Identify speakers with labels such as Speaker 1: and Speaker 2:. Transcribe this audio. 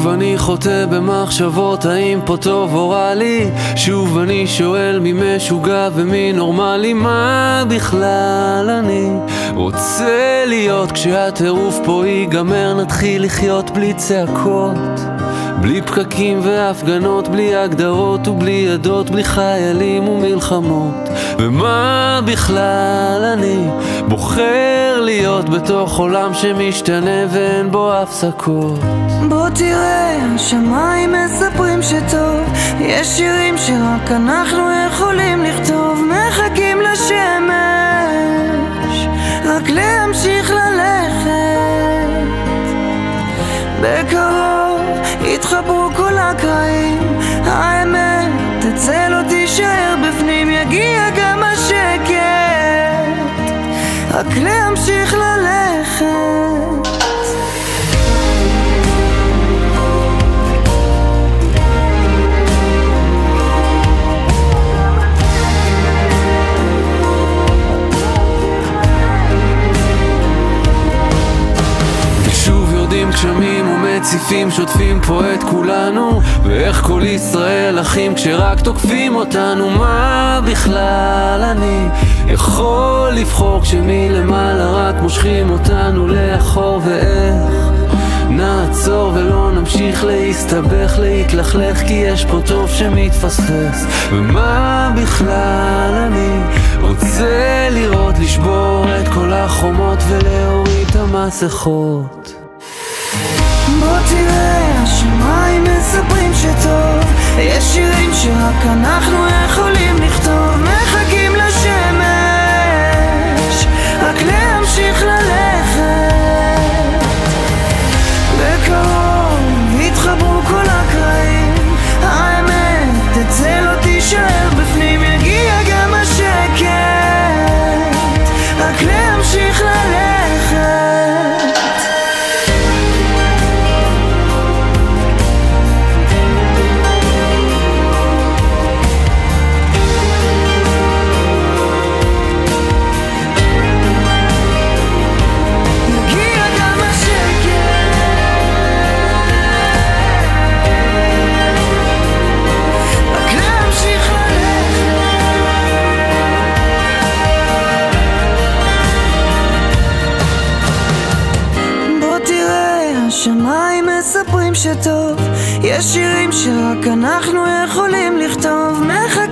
Speaker 1: שוב אני חוטא במחשבות האם פה טוב או רע לי. שוב אני שואל מי משוגע ומי נורמלי. מה בכלל אני רוצה להיות כשהטירוף פה ייגמר? נתחיל לחיות בלי צעקות, בלי פקקים והפגנות, בלי הגדרות ובלי עדות, בלי חיילים ומלחמות. ומה בכלל אני בוחר להיות בתוך עולם שמשתנה ואין בו הפסקות?
Speaker 2: בוא תראה, השמיים מספרים שטוב, יש שירים שרק אנחנו יכולים לכתוב. מחכים לשמש, רק להמשיך ללכת. בקרוב יתחברו כל הקרעים, האמת תצא לא תישאר בפנים, יגיע גם השקט, רק להמשיך ללכת.
Speaker 1: גשמים ומציפים שוטפים פה את כולנו, ואיך כל ישראל אחים כשרק תוקפים אותנו. מה בכלל אני יכול לבחור כשמלמעלה רק מושכים אותנו לאחור? ואיך נעצור ולא נמשיך להסתבך, להתלכלך, כי יש פה טוב שמתפספס? ומה בכלל אני רוצה לראות, לשבור את כל החומות ולהוריד את המסכות.
Speaker 2: בוא תראה, השמיים מספרים שטוב, יש שירים שרק אנחנו יכולים לכתוב. מחכים לשמש, רק להמשיך ללכת. בקרוב יתחברו כל הקרעים, האמת תצא לא תישאר בפנים, יגיע גם השקט, רק להמשיך ללכת. השמיים מספרים שטוב, יש שירים שרק אנחנו יכולים לכתוב.